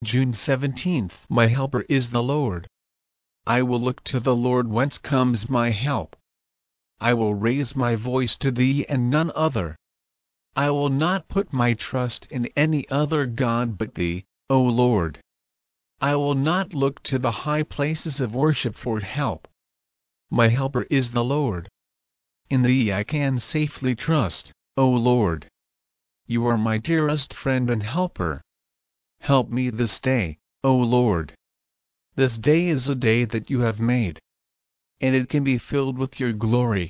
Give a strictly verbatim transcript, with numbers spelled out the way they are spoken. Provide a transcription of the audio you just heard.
June seventeenth. My helper is the Lord. I will look to the Lord whence comes my help. I will raise my voice to thee and none other. I will not put my trust in any other God but thee, O Lord. I will not look to the high places of worship for help. My helper is the Lord. In thee I can safely trust, O Lord. You are my dearest friend and helper. Help me this day, O Lord. This day is a day that you have made, and it can be filled with your glory.